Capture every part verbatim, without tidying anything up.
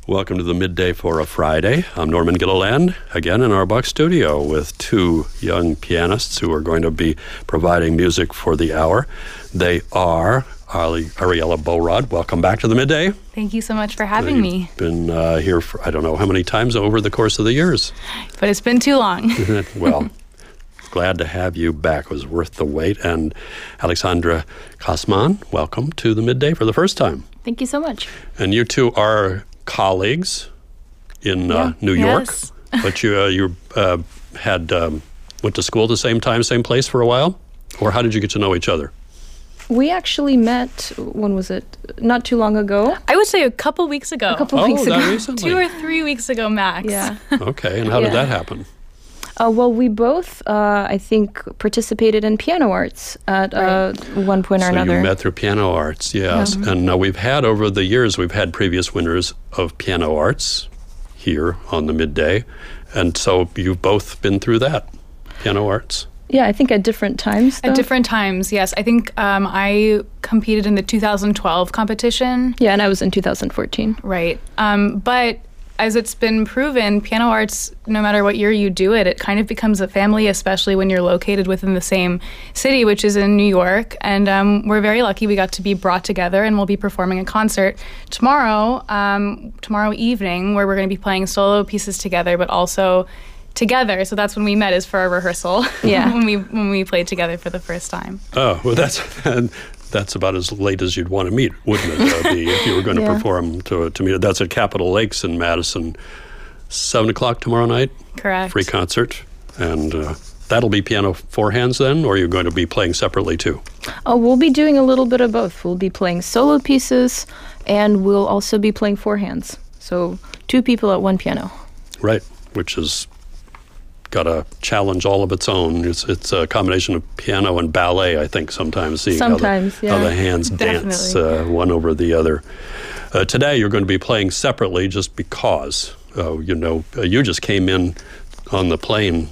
Welcome to the Midday for a Friday. I'm Norman Gilliland, again in our Buck studio with two young pianists who are going to be providing music for the hour. They are Ari- Ariella Borod. Welcome back to the Midday. Thank you so much for having You've me. been uh, here for I don't know how many times over the course of the years. But it's been too long. Well, glad to have you back. It was worth the wait. And Alexandra Kosman, welcome to the Midday for the first time. Thank you so much. And you two are colleagues in uh, Yeah. New York, Yes. but you uh, you uh, had um, went to school at the same time, same place for a while, or how did you get to know each other? We actually met, when was it? Not too long ago. I would say a couple weeks ago. A couple Oh, weeks that ago. recently. Two or three weeks ago max. Yeah. Okay, and how did Yeah. that happen? Uh, well, we both, uh, I think, participated in piano arts at uh, one point or So another. you met through piano arts, yes. Yeah. And uh, we've had over the years, we've had previous winners of piano arts here on the Midday, and so you've both been through that, piano arts. Yeah, I think at different times. Though. At different times, yes. I think um, I competed in the two thousand twelve competition. Yeah, and I was in two thousand fourteen. Right. Um, but as it's been proven, piano arts, no matter what year you do it, it kind of becomes a family, especially when you're located within the same city, which is in New York. And um, we're very lucky we got to be brought together, and we'll be performing a concert tomorrow, um, tomorrow evening, where we're going to be playing solo pieces together, but also together. So that's when we met, is for a rehearsal. Yeah. when we when we played together for the first time. Oh, well, that's that's about as late as you'd want to meet, wouldn't it? Uh, be, if you were going to Yeah. perform to to meet. That's at Capitol Lakes in Madison, seven o'clock tomorrow night. Correct. Free concert, and uh, that'll be piano four hands then, or you're going to be playing separately too. Oh, we'll be doing a little bit of both. We'll be playing solo pieces, and we'll also be playing four hands. So two people at one piano. Right, which is got a challenge all of its own. It's it's a combination of piano and ballet, I think, sometimes, seeing Sometimes, how, the, yeah. how the hands dance uh, one over the other. Uh, today, you're going to be playing separately just because, uh, you know, uh, you just came in on the plane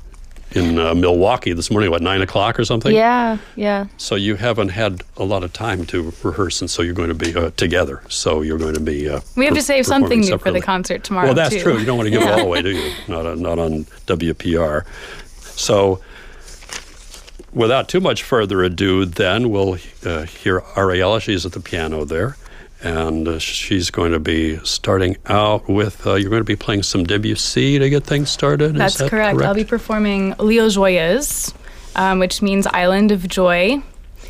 in uh, Milwaukee this morning, what, nine o'clock or something? Yeah, yeah. So you haven't had a lot of time to rehearse, and so you're going to be uh, together. So you're going to be uh, We have per- to save performing something new for separately. the concert tomorrow, Well, that's too. true. You don't want to give it Yeah. all away, do you? Not on, not on W P R. So without too much further ado, then we'll uh, hear Ariella. She's at the piano there, and uh, she's going to be starting out with, uh, you're going to be playing some Debussy to get things started. Is That's that correct. correct? I'll be performing L'Île Joyeuse, um, which means Island of Joy.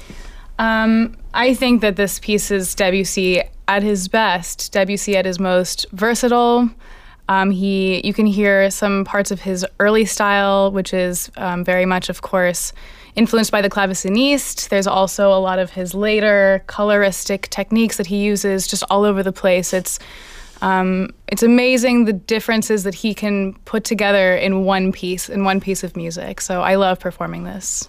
Um, I think that this piece is Debussy at his best, Debussy at his most versatile. Um, he, you can hear some parts of his early style, which is um, very much, of course, influenced by the claveciniste. There's also a lot of his later coloristic techniques that he uses just all over the place. It's um, it's amazing the differences that he can put together in one piece, in one piece of music. So I love performing this.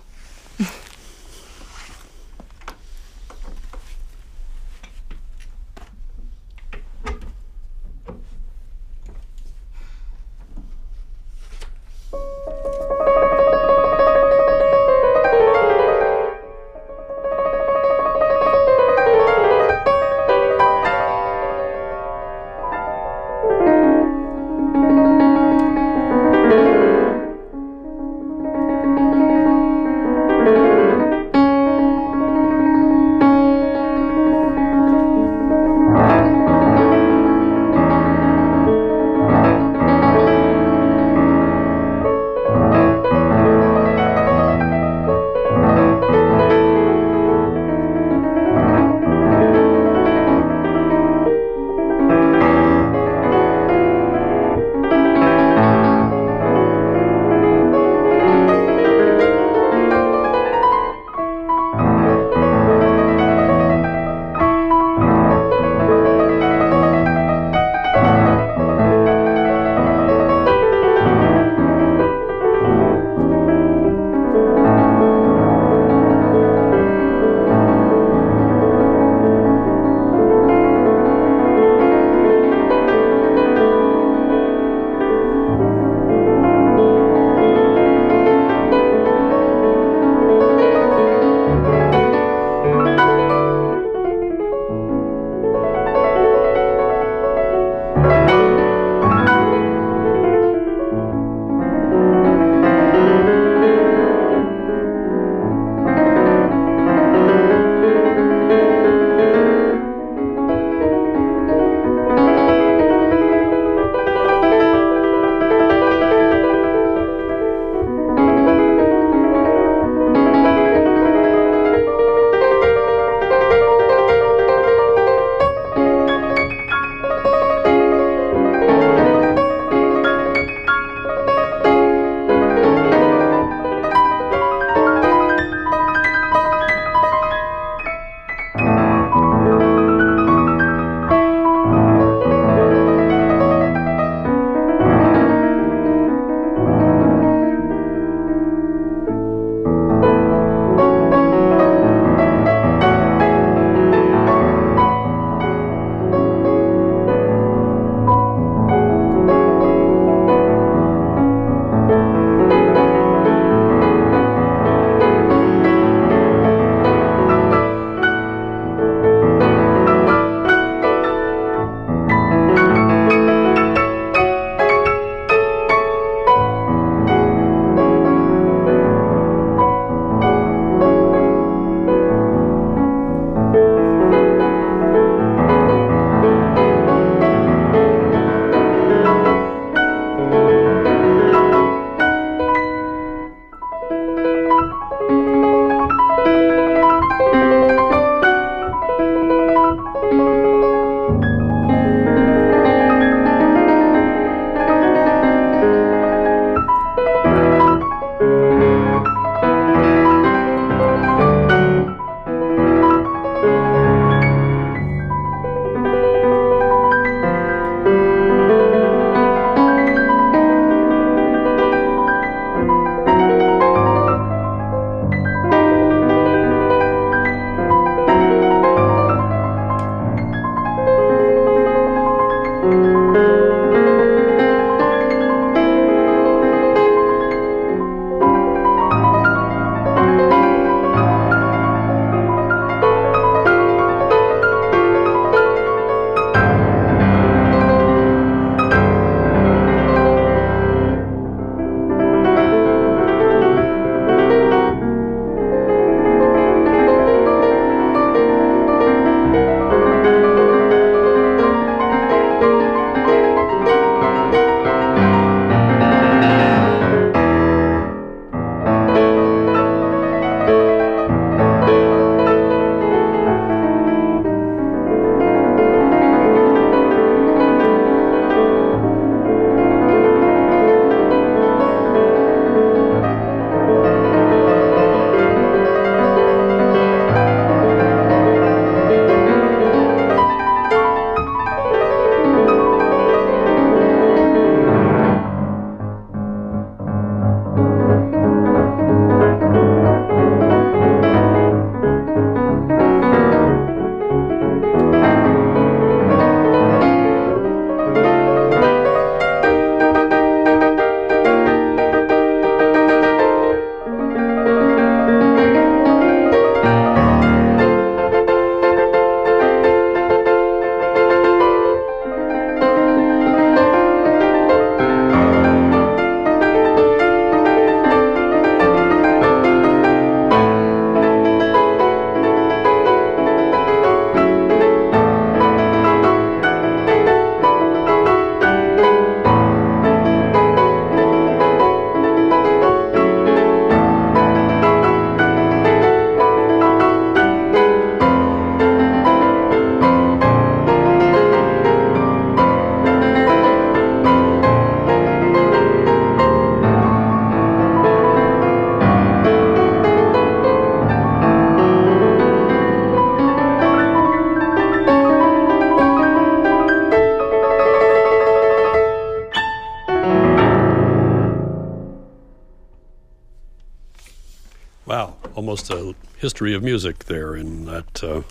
Wow, almost a history of music there in that uh,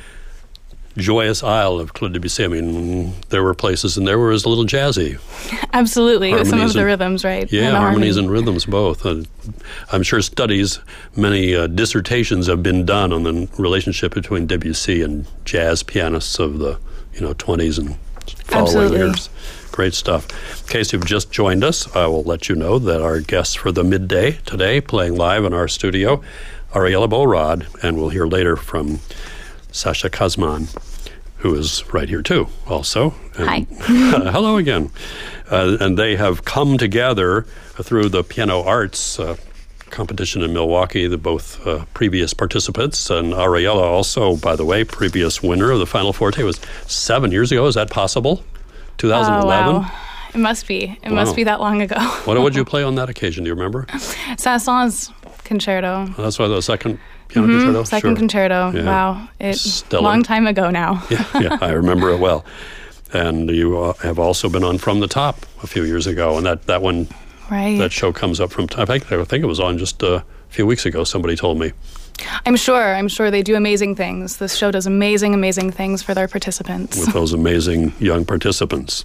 joyous isle of Claude Debussy. I mean, there were places in there where it was a little jazzy. Absolutely, with some of the and, rhythms, right? Yeah, and harmonies and rhythms both. Uh, I'm sure studies, many uh, dissertations have been done on the relationship between Debussy and jazz pianists of the you know twenties and following Absolutely. years. Great stuff. In case you've just joined us, I will let you know that our guests for the midday today, playing live in our studio, Ariella Bolrad, and we'll hear later from Sasha Kazman, who is right here too, also. And, Hi. hello again. Uh, and they have come together through the Piano Arts uh, competition in Milwaukee, the both uh, previous participants, and Ariella also, by the way, previous winner of the Final Forte was seven years ago. Is that possible? twenty eleven? Oh, wow. It must be. It Wow. must be that long ago. What would you play on that occasion? Do you remember? Saint-Saëns concerto. That's why the second piano Mhm, concerto? Second Sure. concerto. Yeah. Wow. It's a Stellar. long time ago now. yeah, yeah, I remember it well. And you uh, have also been on From the Top a few years ago, and that, that one, Right. that show comes up from time. I think, I think it was on just a few weeks ago, somebody told me. I'm sure. I'm sure they do amazing things. This show does amazing, amazing things for their participants. With those amazing young participants.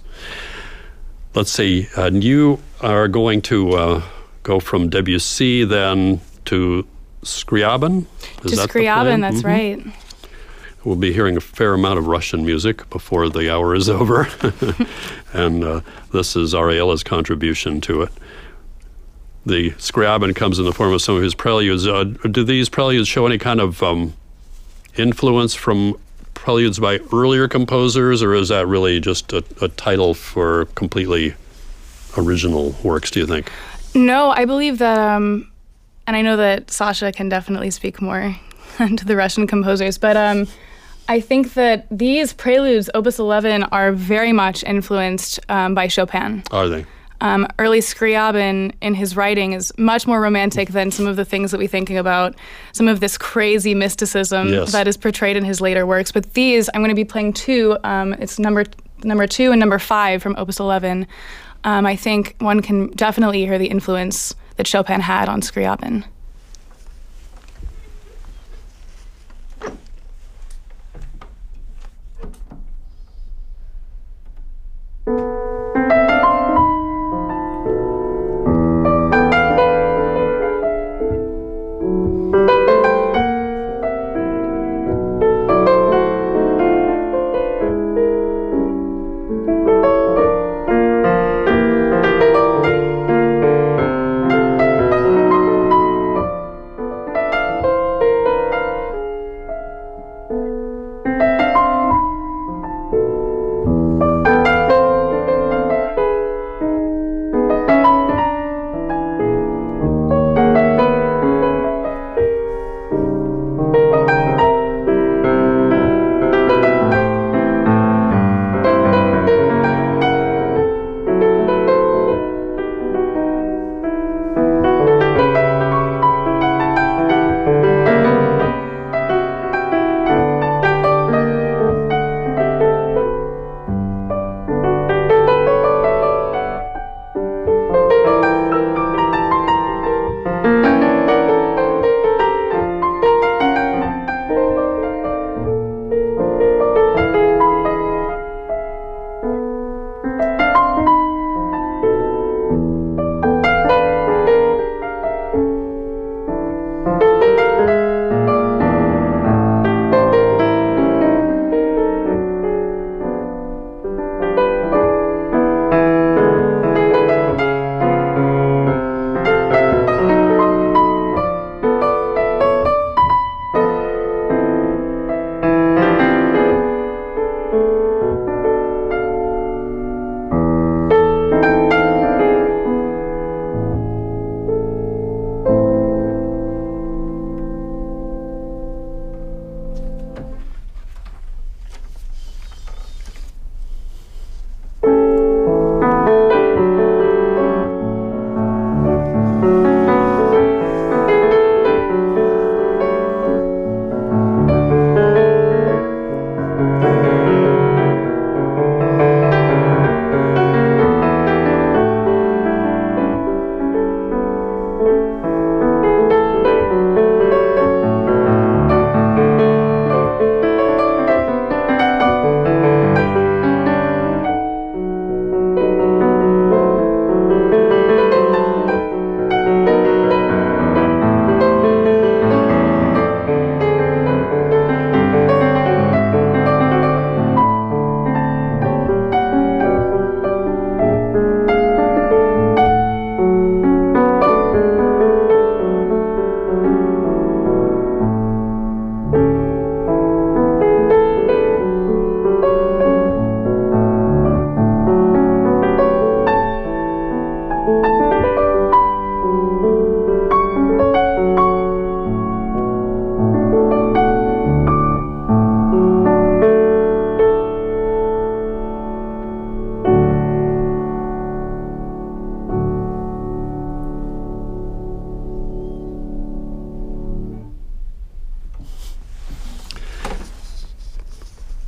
Let's see, uh, you are going to uh, go from Debussy then to Scriabin? Is to that the Scriabin, plan? that's Mhm. right. We'll be hearing a fair amount of Russian music before the hour is over. and uh, this is Ariella's contribution to it. The Scriabin comes in the form of some of his preludes. Uh, do these preludes show any kind of um, influence from preludes by earlier composers, or is that really just a, a title for completely original works, do you think? No, I believe that, um, and I know that Sasha can definitely speak more to the Russian composers, but um, I think that these preludes, Opus eleven, are very much influenced um, by Chopin. Are they? Um, early Scriabin in his writing is much more romantic than some of the things that we're thinking about, some of this crazy mysticism Yes. that is portrayed in his later works. But these, I'm going to be playing two. Um, it's number number two and number five from Opus eleven. Um, I think one can definitely hear the influence that Chopin had on Scriabin.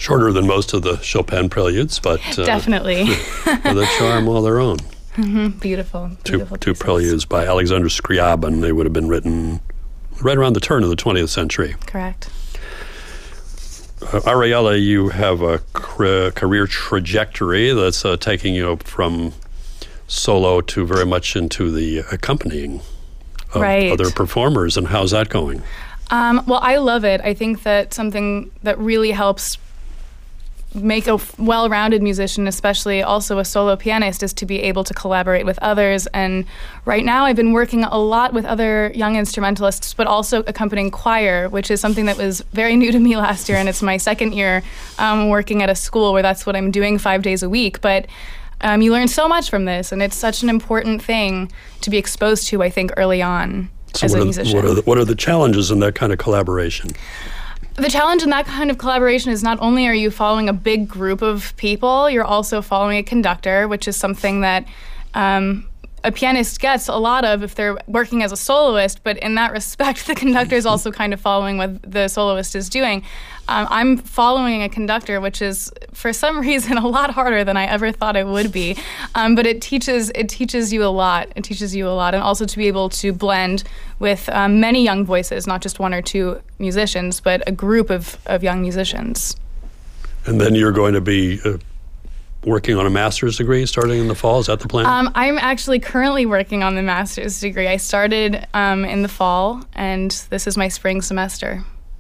Shorter than most of the Chopin preludes, but uh, definitely with a charm all their own. Mm-hmm. Beautiful, beautiful. Two, two preludes by Alexander Scriabin. They would have been written right around the turn of the twentieth century. Correct. Uh, Ariella, you have a cr- career trajectory that's uh, taking you from solo to very much into the accompanying of right. other performers. And how's that going? Um, well, I love it. I think that something that really helps make a well-rounded musician, especially also a solo pianist, is to be able to collaborate with others. And right now I've been working a lot with other young instrumentalists, but also accompanying choir, which is something that was very new to me last year, and it's my second year um, working at a school where that's what I'm doing five days a week. But um, you learn so much from this, and it's such an important thing to be exposed to, I think, early on so as what a are, musician. What are, the, what are the challenges in that kind of collaboration? The challenge in that kind of collaboration is not only are you following a big group of people, you're also following a conductor, which is something that um, a pianist gets a lot of if they're working as a soloist, but in that respect, the conductor is also kind of following what the soloist is doing. Um, I'm following a conductor, which is, for some reason, a lot harder than I ever thought it would be. Um, but it teaches it teaches you a lot. It teaches you a lot, and also to be able to blend with um, many young voices, not just one or two musicians, but a group of, of young musicians. And then you're going to be uh, working on a master's degree starting in the fall. Is that the plan? Um, I'm actually currently working on the master's degree. I started um, in the fall, and this is my spring semester.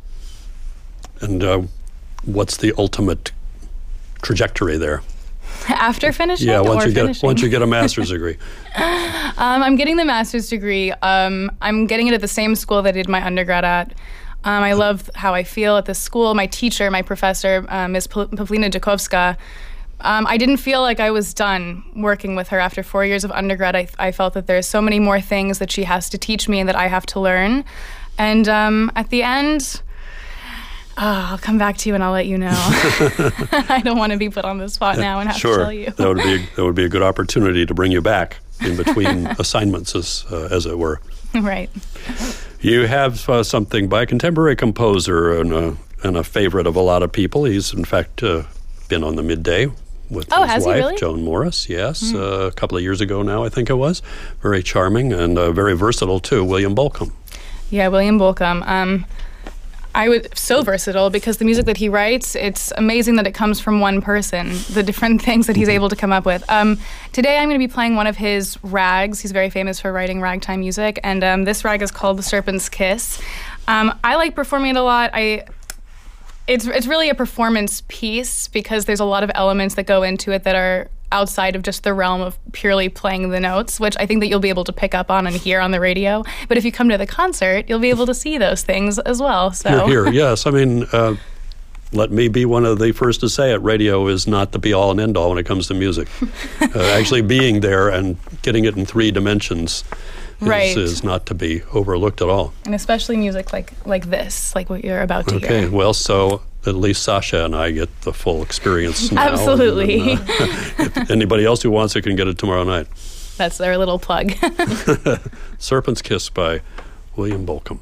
And uh, what's the ultimate trajectory there? After finishing? Yeah, once or you get finishing? once you get a master's degree. um, I'm getting the master's degree. Um, I'm getting it at the same school that I did my undergrad at. Um, I love how I feel at this school. My teacher, my professor, uh, Miz Pavlina Jakovska, um, I didn't feel like I was done working with her after four years of undergrad. I, I felt that there's so many more things that she has to teach me and that I have to learn. And um, at the end... Oh, I'll come back to you and I'll let you know. I don't want to be put on the spot now and have sure. to tell you. that would be that would be a good opportunity to bring you back in between assignments, as uh, as it were. Right. You have uh, something by a contemporary composer and a, and a favorite of a lot of people. He's in fact uh, been on the Midday with oh, his has wife, he really? Joan Morris. Yes, Mm. uh, a couple of years ago now, I think it was. Very charming and uh, very versatile too. William Bolcom. Yeah, William Bolcom. Um, I would so versatile because the music that he writes, it's amazing that it comes from one person, the different things that he's able to come up with. Um, today I'm going to be playing one of his rags. He's very famous for writing ragtime music, and um, this rag is called The Serpent's Kiss. Um, I like performing it a lot. I it's it's really a performance piece because there's a lot of elements that go into it that are outside of just the realm of purely playing the notes, which I think that you'll be able to pick up on and hear on the radio. But if you come to the concert, you'll be able to see those things as well. So Here, here, yes. I mean, uh, let me be one of the first to say it. Radio is not the be-all and end-all when it comes to music. uh, actually being there and getting it in three dimensions is, right. is not to be overlooked at all. And especially music like like this, like what you're about to Okay, hear. well, so at least Sasha and I get the full experience now. Absolutely. And, uh, if anybody else who wants it can get it tomorrow night. That's their little plug. Serpent's Kiss by William Bolcom.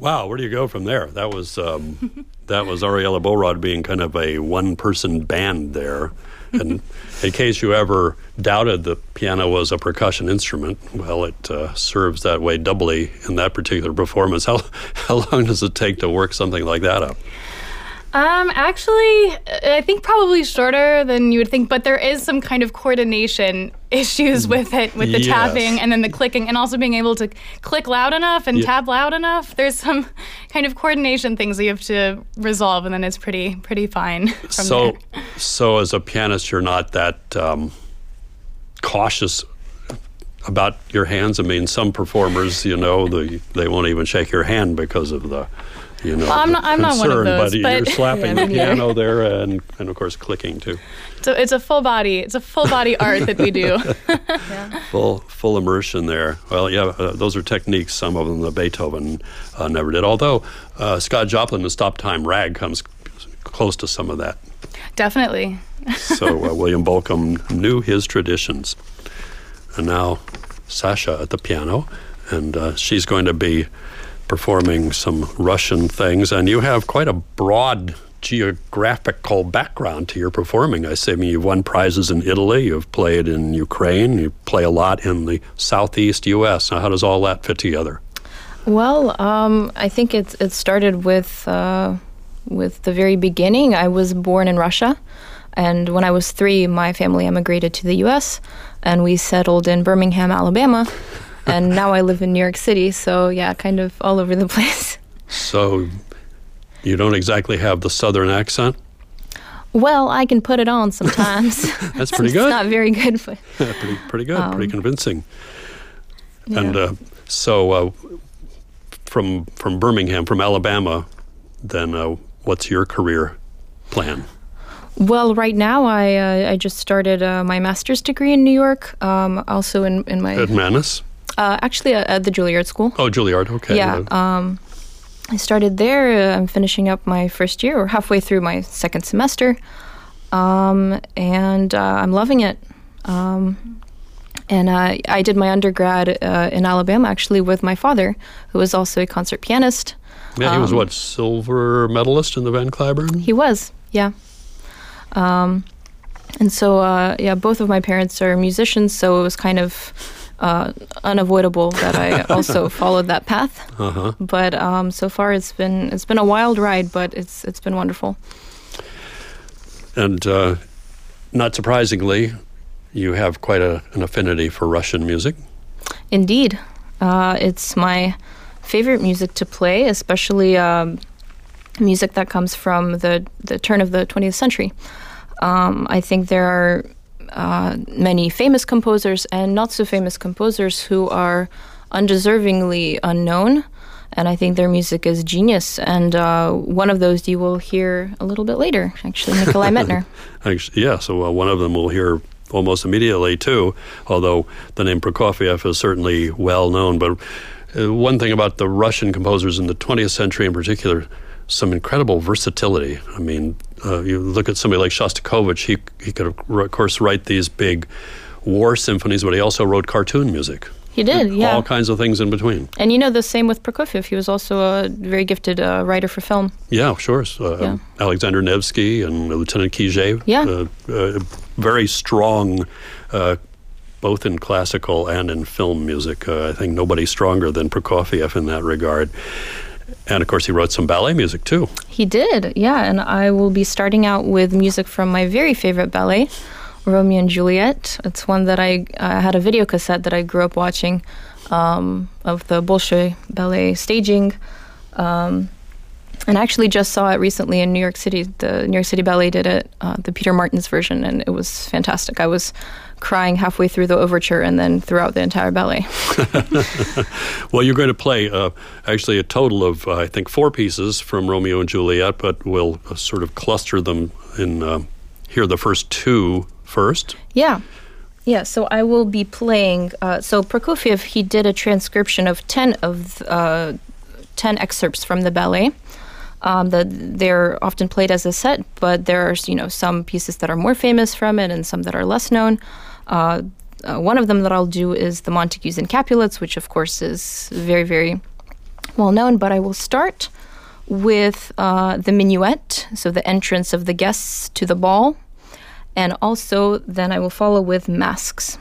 wow, where do you go from there? That was um, that was Ariella Bowrod being kind of a one-person band there. And in case you ever doubted the piano was a percussion instrument, well, it uh, serves that way doubly in that particular performance. How how long does it take to work something like that up? Um, actually, I think probably shorter than you would think, but there is some kind of coordination issues with it, with the Yes. tapping and then the clicking, and also being able to click loud enough and Yeah. tap loud enough. There's some kind of coordination things that you have to resolve, and then it's pretty pretty fine from So, there. so as a pianist, you're not that um, cautious about your hands. I mean, some performers, you know, they they won't even shake your hand because of the, you know, Well, I'm not- I'm not one of concern, those, but, but- you're slapping Yeah, the me neither. piano there, and and of course clicking too. So it's a full body, it's a full body art that we do. Full full immersion there. Well, yeah, uh, those are techniques. Some of them that Beethoven uh, never did. Although uh, Scott Joplin, the Stop Time Rag, comes close to some of that. Definitely. So uh, William Bolcom knew his traditions. And now Sasha at the piano, and uh, she's going to be performing some Russian things. And you have quite a broad geographical background to your performing. I say, I mean, you've won prizes in Italy, you've played in Ukraine, you play a lot in the southeast U S. Now, how does all that fit together? Well, um, I think it it started with uh, with the very beginning. I was born in Russia, and when I was three, my family emigrated to the U S, and we settled in Birmingham, Alabama, and now I live in New York City. So yeah, kind of all over the place. So you don't exactly have the southern accent? Well, I can put it on sometimes. That's pretty It's good. not very good, but pretty, pretty good, pretty convincing. yeah. And uh, so uh, from from Birmingham, from Alabama, then uh, what's your career plan? Well, right now I uh, I just started uh, my master's degree in New York. Um, also in in my At Manus? uh, actually at, at the Juilliard School. Oh, Juilliard, okay. Yeah, um, I started there. Uh, I'm finishing up my first year, or halfway through my second semester, um, and uh, I'm loving it. Um, and uh, I did my undergrad uh, in Alabama, actually, with my father, who was also a concert pianist. yeah, he was um, what, silver medalist in the Van Cliburn? He was, yeah. Um, and so, uh, yeah, both of my parents are musicians, so it was kind of uh, unavoidable that I also followed that path. Uh-huh. But um, so far, it's been it's been a wild ride, but it's it's been wonderful. And uh, not surprisingly, you have quite a, an affinity for Russian music. Indeed, uh, it's my favorite music to play, especially um, music that comes from the the turn of the twentieth century. Um, I think there are uh, many famous composers and not so famous composers who are undeservingly unknown, and I think their music is genius. And uh, one of those you will hear a little bit later, actually, Nikolai Medtner. Actually, yeah, so uh, one of them we'll hear almost immediately, too, although the name Prokofiev is certainly well known. But uh, one thing about the Russian composers in the twentieth century in particular, some incredible versatility. I mean, uh, you look at somebody like Shostakovich, he, he could, of course, write these big war symphonies, but he also wrote cartoon music. He did, yeah. All kinds of things in between. And you know, the same with Prokofiev. He was also a very gifted uh, writer for film. Yeah, sure. Uh, Yeah. Alexander Nevsky and Lieutenant Kijé. Yeah. Uh, uh, very strong, uh, both in classical and in film music. Uh, I think nobody stronger than Prokofiev in that regard. And, of course, he wrote some ballet music, too. He did, yeah. And I will be starting out with music from my very favorite ballet, Romeo and Juliet. It's one that I uh, had a video cassette that I grew up watching um, of the Bolshoi Ballet staging. Um, and I actually just saw it recently in New York City. The New York City Ballet did it, uh, the Peter Martins version, and it was fantastic. I was crying halfway through the overture and then throughout the entire ballet. Well, you're going to play uh, actually a total of, uh, I think, four pieces from Romeo and Juliet, but we'll uh, sort of cluster them in uh, here the first two first. Yeah. Yeah, so I will be playing, uh, so Prokofiev, he did a transcription of ten of uh, ten excerpts from the ballet. Um, the, they're often played as a set, but there are, you know, some pieces that are more famous from it and some that are less known. Uh, uh, one of them that I'll do is the Montagues and Capulets, which of course is very, very well known, but I will start with uh, the minuet, so the entrance of the guests to the ball, and also then I will follow with masks.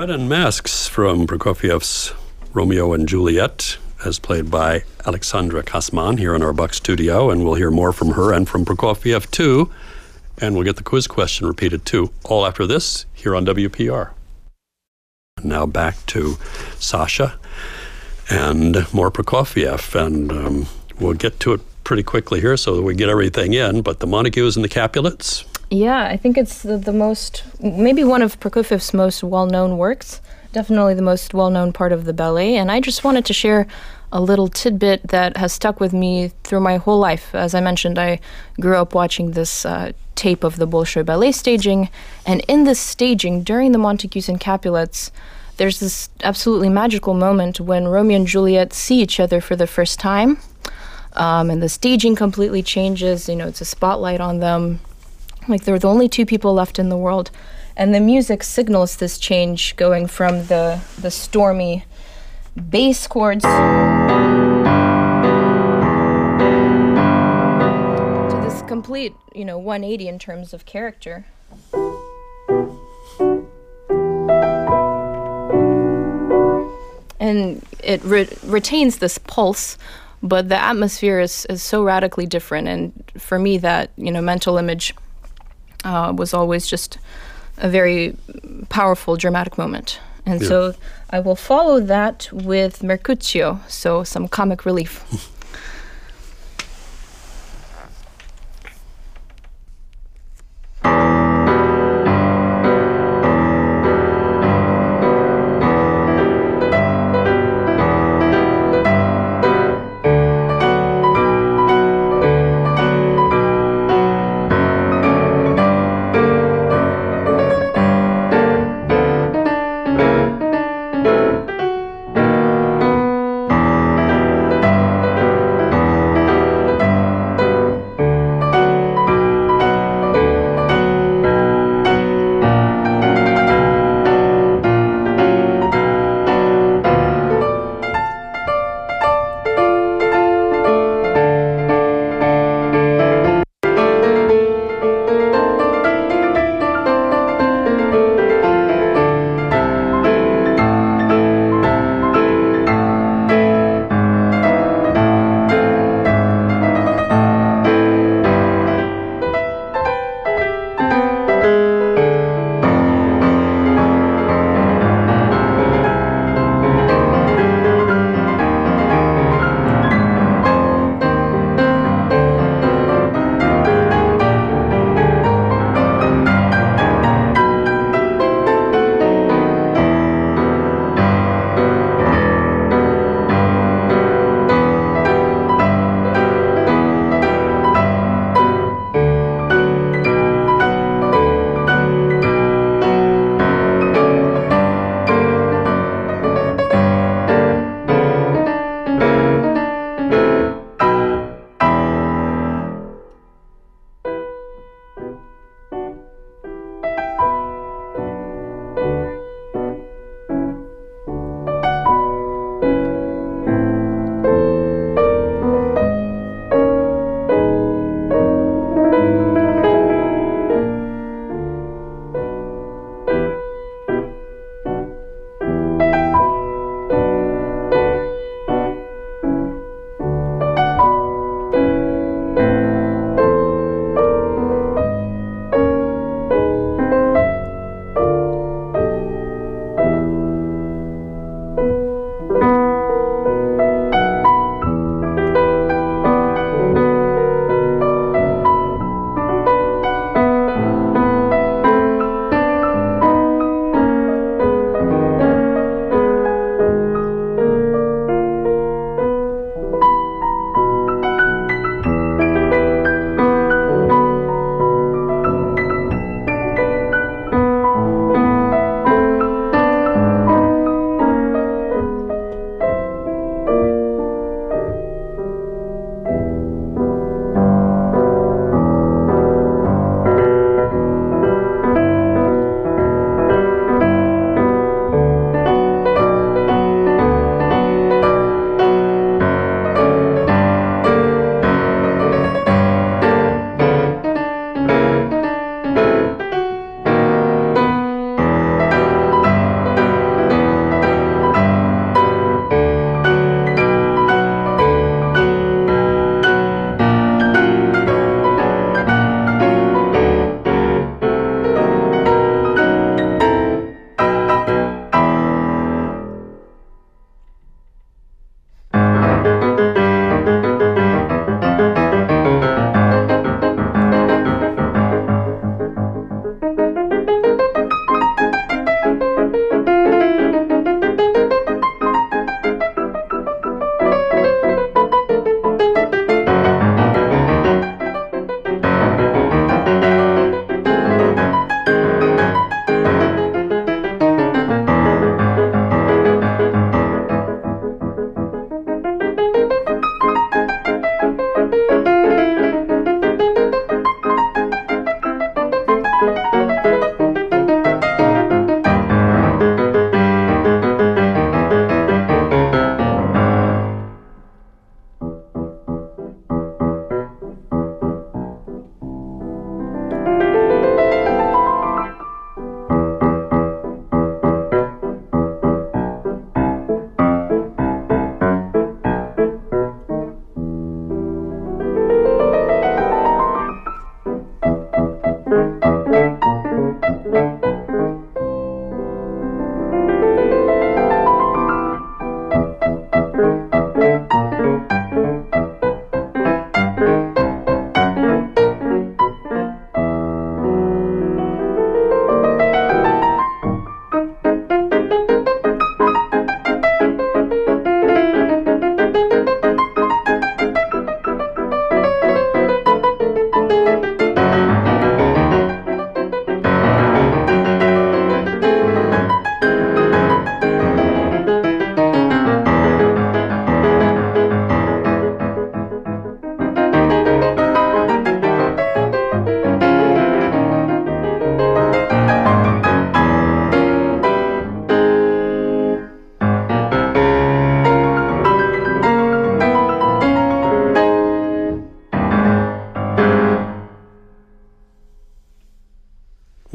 Bread and Masks from Prokofiev's Romeo and Juliet, as played by Alexandra Kasman here in our Buck studio, and we'll hear more from her and from Prokofiev too, and we'll get the quiz question repeated too, all after this here on W P R. Now back to Sasha and more Prokofiev, and um, we'll get to it pretty quickly here so that we get everything in, but the Montagues and the Capulets? Yeah, I think it's the, the most, maybe one of Prokofiev's most well-known works, definitely the most well-known part of the ballet, and I just wanted to share a little tidbit that has stuck with me through my whole life. As I mentioned, I grew up watching this uh, tape of the Bolshoi Ballet staging, and in this staging, during the Montagues and Capulets, there's this absolutely magical moment when Romeo and Juliet see each other for the first time, um, and the staging completely changes. You know, it's a spotlight on them, like they're the only two people left in the world, and the music signals this change, going from the the stormy bass chords to this complete, you know, one eighty in terms of character. And it re- retains this pulse, but the atmosphere is, is so radically different. And for me, that, you know, mental image uh, was always just a very powerful, dramatic moment. And yeah. So I will follow that with Mercutio, so some comic relief.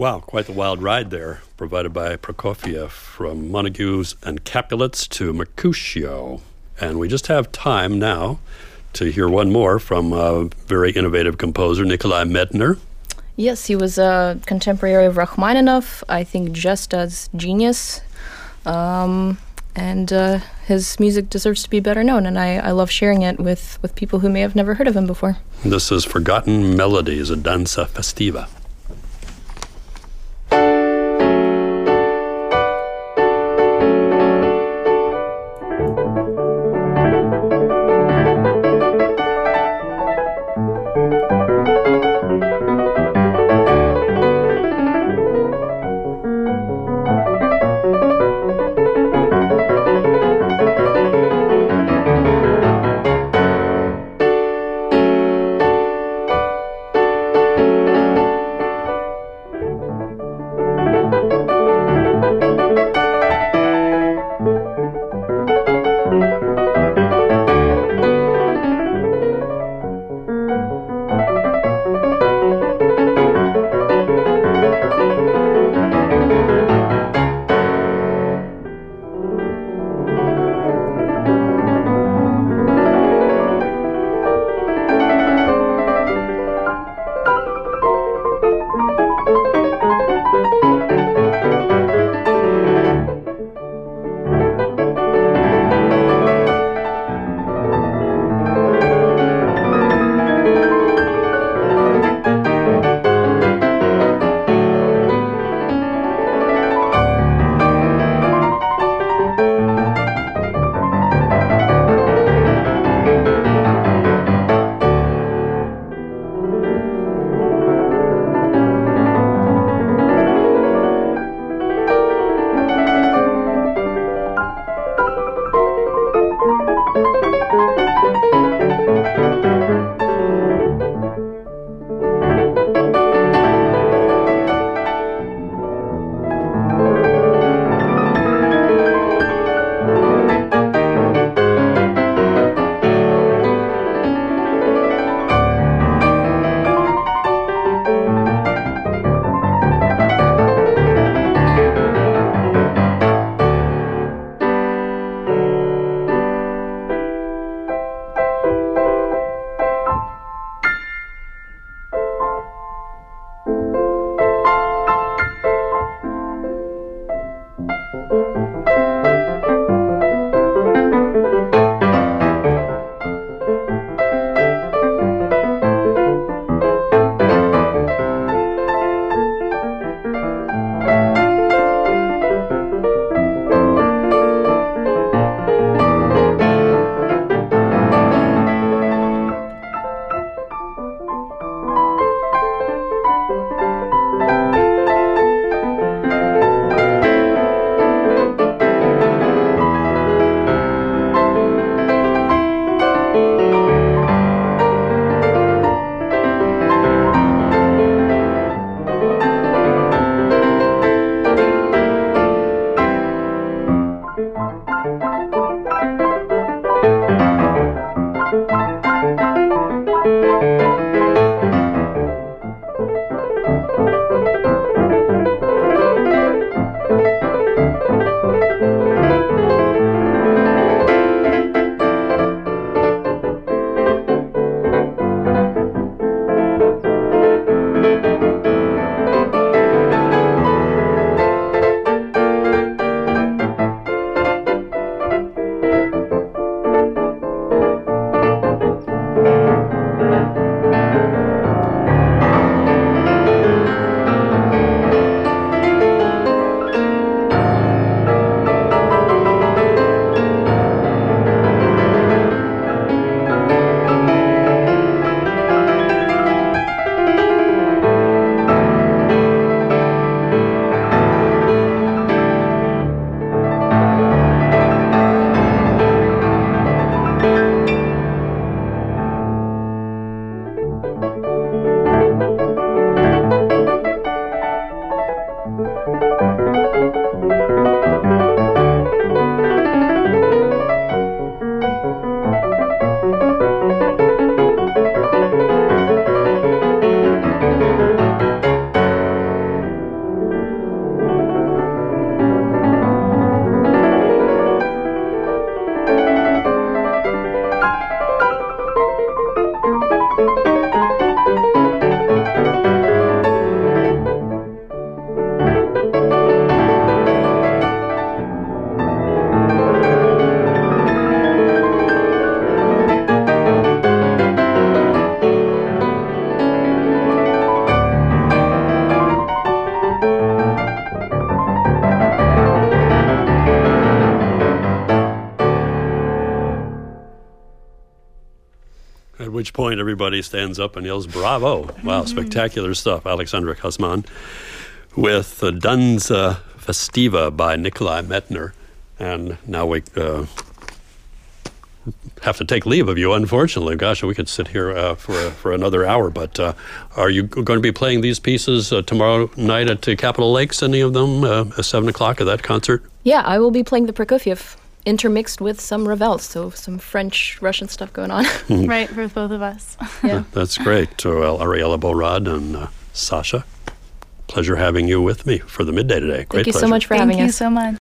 Wow, quite the wild ride there, provided by Prokofiev, from Montagues and Capulets to Mercutio. And we just have time now to hear one more from a very innovative composer, Nikolai Medtner. Yes, he was a contemporary of Rachmaninoff, I think just as genius. Um, and uh, his music deserves to be better known, and I, I love sharing it with, with people who may have never heard of him before. This is Forgotten Melodies, a danza festiva. At which point everybody stands up and yells, bravo. Wow, spectacular stuff. Alexandra Kosman with the Danza Festiva by Nikolai Metner. And now we uh, have to take leave of you, unfortunately. Gosh, we could sit here uh, for for another hour. But uh, are you going to be playing these pieces uh, tomorrow night at uh, Capitol Lakes, any of them, uh, at seven o'clock at that concert? Yeah, I will be playing the Prokofiev, intermixed with some Ravel, so some French-Russian stuff going on. Right, for both of us. Yeah. That's great. So, uh, Ariella Borad and uh, Sasha, pleasure having you with me for the midday today. Great Thank you pleasure. so much for Thank having you us. so much.